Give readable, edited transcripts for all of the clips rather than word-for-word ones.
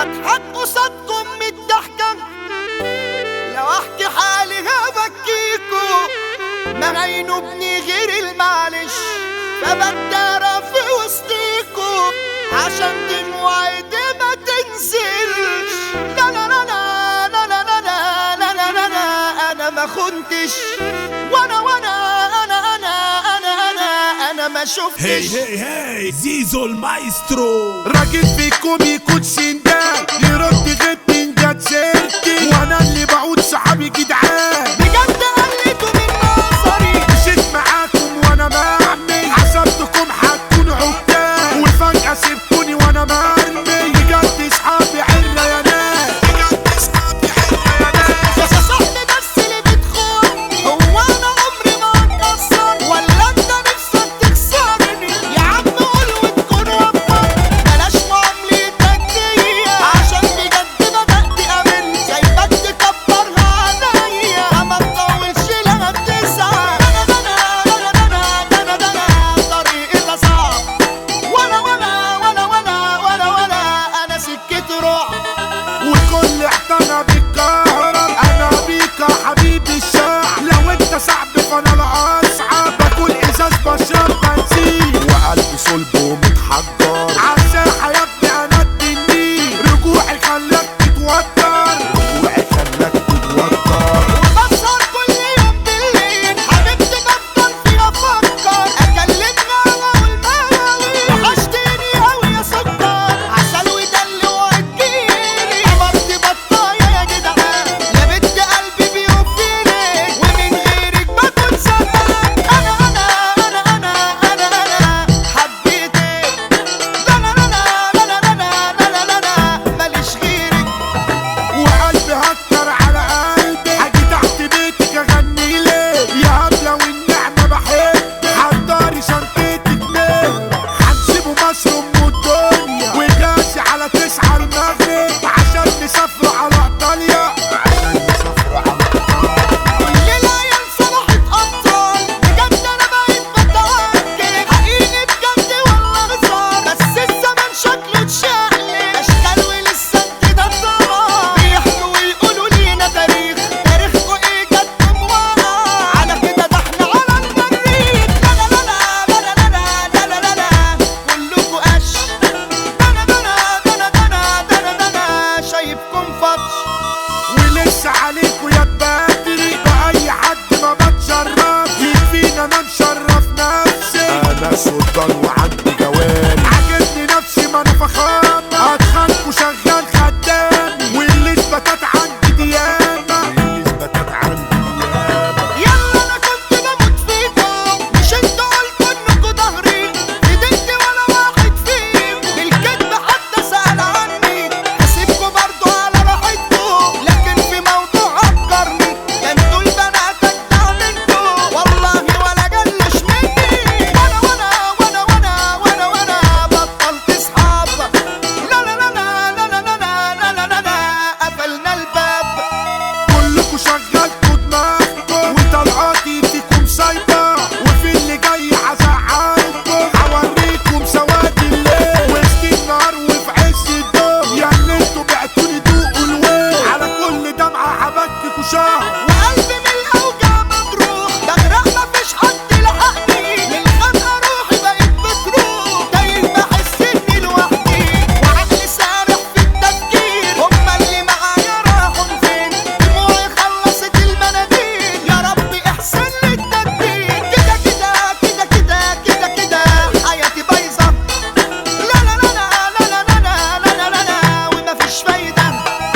بضحك قصادكم من الضحكة، لو احكي حالي هبكيكو، ما هينوبني غير المعلش، فبدارة في وسطيكو عشان دموعي دي ما تنزلش. لا لا لا لا لا لا لا لا لا لا لا لا، انا ما خنتش، انا ما شفتش. هي زيزو المايسترو. راجل فيكم يكون سندان يرد غيبتي جت سيرتي، وانا اللي بعود صحابي جدعان بجد قلتوا من نظري، مشيت معاكم وانا معمي، حسبتكم هتكونوا عكاز وفجأة سبتوني وانا مرمي. بجد صحابي حرة يا ناس، بجد صحابي حرة يا ناس. يا صاحبي بس اللي بتخوني، هو انا عمري ما اتكسر ولا انت نفسك تكسرني؟ يا عم قول وتكون وفر، بلاش معاملتك دي عشان بجد بدأت امل، سايبك تكبرها عليا ما تطولش لما بتزعل. انا طريقي ده صعب، ولا انا سكتي رعب، والكل احتنى بالكهرب. انا بيك يا حبيبي الشعب، لو انت صعب فانا الاصعب، باكل ازاز بشرب بنزين وقلبي صلب ومتحجر عالساحه يا ابني. انا التنين رجوعي خلاك تتوتر، رجوعي خلاك تتوتر. وبسهر كل يوم بالليل، حبيبتي بفضل فيها افكر، اكلمنا واقول ماوي، وحشتني اوي يا سكر، عسل ودل واديني، قمرتي بطايه يا جدعان، يا بنت قلبي بيوفيلك، ومن غيرك بكون زمان. انا حبيتك، لا ماليش غيرك، وقلبي هكر على قلبي، هاجي تحت بيتك اغني ليه يا هبله والنعمه بحبك. حضري شنطتك ليه، هنسيبوا مصر ام الدنيا وجاسي على 9 المغرب عشان نسافروا على ايطاليا، عشان نسافروا على كل العيال صبحت أبطال، بجد أنا بقيت بتوكل، حقيقي بجد والله هزار، بس الزمن شكله اتشقلب، أشكال ولسه انت ده الطبع، بيحكوا ويقولوا لينا تاريخكوا إيه جدكم وقع، على كده ده احنا على المريخ. لا كلكوا قش، شايفكم فتش، ولسه عليكوا يا بدري بأي حد ما بتشرف، يكفينا انا مشرف نفسي، انا سلطان وعندي جوال، عاجبني نفسي ما انا فخامة، اتخانكوا شغال خدامي، واللي اثبتت عندي ديانة، واللي اثبتت عندي ديانة. يلا انا كنت بموت فيكم، مش انتوا قلتوا انكوا ضهري، فضلت ولا واحد فيهم بالكدب حتى سأل عني، هسيبكوا برضو على راحتكم، لكن في موضوع عكرني، كانتوا البنات اجدع منكم، والله ولا جلش مني، وانا بطلت صحاب، لا قفلنا الباب. كلكوا شغلتوا دماغكم وطلعاتي فيكم سايبة، وفي اللي جاي هزعلكم، هوريكم سواد الليل وسط النهار وفي عز الضوء، يا اللي انتوا بعتوني دوقوا الويل، على كل دمعة هبككوا شهر، وقلبي من الأوجاع مجروح، بغرق مفيش حد لحقني، للخنقة روحي بقيت بتروح، تايه بحس إني لوحدي، وعقلي سارح في التفكير، هما اللي معايا راحوا فين؟ دموعي خلصت المناديل، يا ربي احسن لي التدبير، كده حياتي بايظة، لا ومفيش فايدة.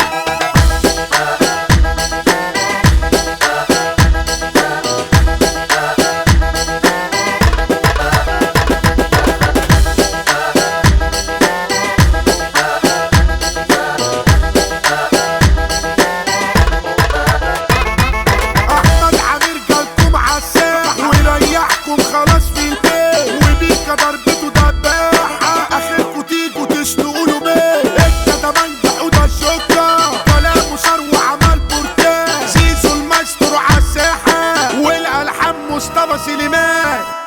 احمد عامر جالكم عالساح ويريحكم خلاص في البيت، وبيكا ضربته دباحة، اخركوا تيجوا تشتقوا له بيه، انت ده منجح وده الشكرة، كلامه صار وعمل بورتال، زيزو المايسترو عالساحة والالحان مصطفى سليمان.